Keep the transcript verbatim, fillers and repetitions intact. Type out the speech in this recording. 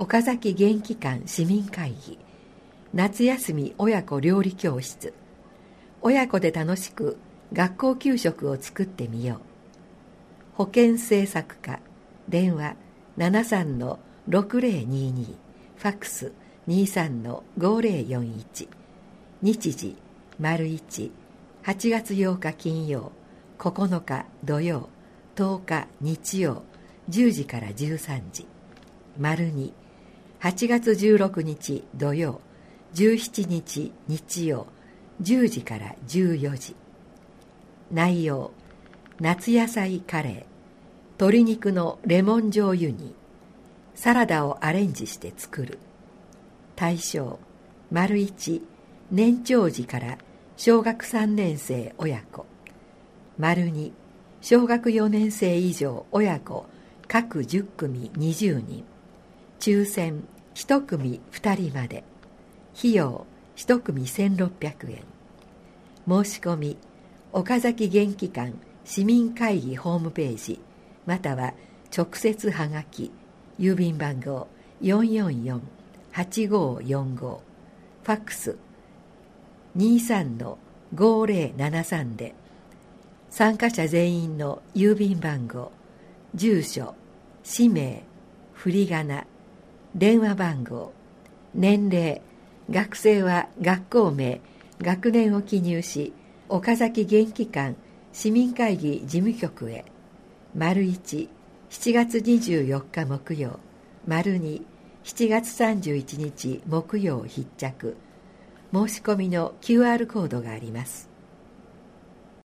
岡崎元気館市民会議、夏休み親子料理教室、親子で楽しく学校給食を作ってみよう。保健政策課、電話 ななさんのろくぜろにに、ファックス にさんのごぜろよんいち、日時丸一、はちがつようか金曜、ここのか土曜、とおか日曜、じゅうじからじゅうさんじ、丸に、はちがつじゅうろくにち土曜、じゅうしちにち日曜、じゅうじからじゅうよじ。内容、夏野菜カレー、鶏肉のレモン醤油煮、サラダをアレンジして作る。対象、丸一、年長児から小学さんねんせい親子。丸二、小学よねんせい以上親子各じゅっくみにじゅうにん。抽選いちくみふたりまで。費用いちくみせんろっぴゃくえん。申し込み、岡崎元気館市民会議ホームページ、または直接はがき、郵便番号 よんよんよんはちごよんご、ファックス にさんのごぜろななさん で、参加者全員の郵便番号、住所、氏名、振り仮名、電話番号、年齢、学生は学校名、学年を記入し、岡崎元気館市民会議事務局へ。丸一、しちがつにじゅうよっか木曜、丸二、しちがつさんじゅういちにち木曜必着。申し込みの キューアール コードがあります。